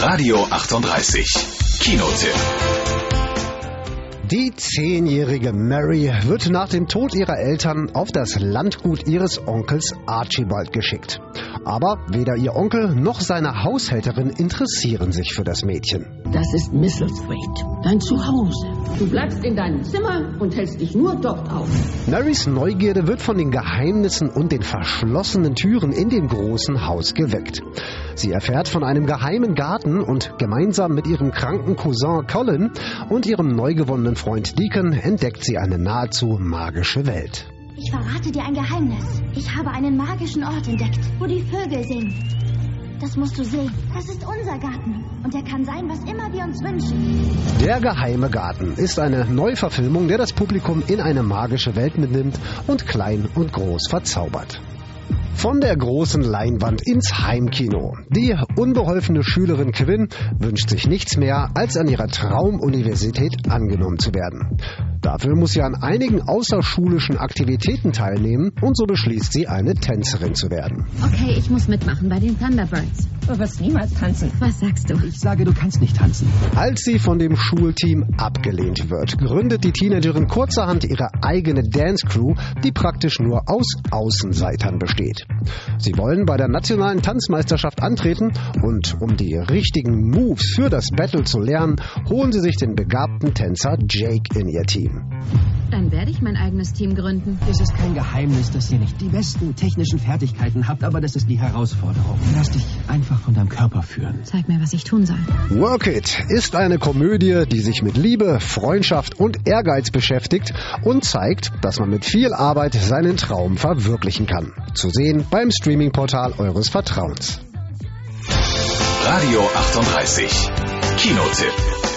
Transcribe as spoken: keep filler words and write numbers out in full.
Radio achtunddreißig. Kinotipp. Die zehnjährige Mary wird nach dem Tod ihrer Eltern auf das Landgut ihres Onkels Archibald geschickt. Aber weder ihr Onkel noch seine Haushälterin interessieren sich für das Mädchen. Das ist Misselthwaite, dein Zuhause. Du bleibst in deinem Zimmer und hältst dich nur dort auf. Marys Neugierde wird von den Geheimnissen und den verschlossenen Türen in dem großen Haus geweckt. Sie erfährt von einem geheimen Garten und gemeinsam mit ihrem kranken Cousin Colin und ihrem neu gewonnenen Freund Deacon entdeckt sie eine nahezu magische Welt. Ich verrate dir ein Geheimnis. Ich habe einen magischen Ort entdeckt, wo die Vögel singen. Das musst du sehen. Das ist unser Garten. Und er kann sein, was immer wir uns wünschen. Der geheime Garten ist eine Neuverfilmung, der das Publikum in eine magische Welt mitnimmt und klein und groß verzaubert. Von der großen Leinwand ins Heimkino. Die unbeholfene Schülerin Quinn wünscht sich nichts mehr, als an ihrer Traumuniversität angenommen zu werden. Dafür muss sie an einigen außerschulischen Aktivitäten teilnehmen und so beschließt sie, eine Tänzerin zu werden. Okay, ich muss mitmachen bei den Thunderbirds. Du wirst niemals tanzen. Was sagst du? Ich sage, du kannst nicht tanzen. Als sie von dem Schulteam abgelehnt wird, gründet die Teenagerin kurzerhand ihre eigene Dance-Crew, die praktisch nur aus Außenseitern besteht. Sie wollen bei der nationalen Tanzmeisterschaft antreten und um die richtigen Moves für das Battle zu lernen, holen sie sich den begabten Tänzer Jake in ihr Team. Dann werde ich mein eigenes Team gründen. Es ist kein Geheimnis, dass ihr nicht die besten technischen Fertigkeiten habt, aber das ist die Herausforderung. Lass dich einfach von deinem Körper führen. Zeig mir, was ich tun soll. Work It ist eine Komödie, die sich mit Liebe, Freundschaft und Ehrgeiz beschäftigt und zeigt, dass man mit viel Arbeit seinen Traum verwirklichen kann. Zu sehen beim Streamingportal eures Vertrauens. Radio achtunddreißig. Kinotipp.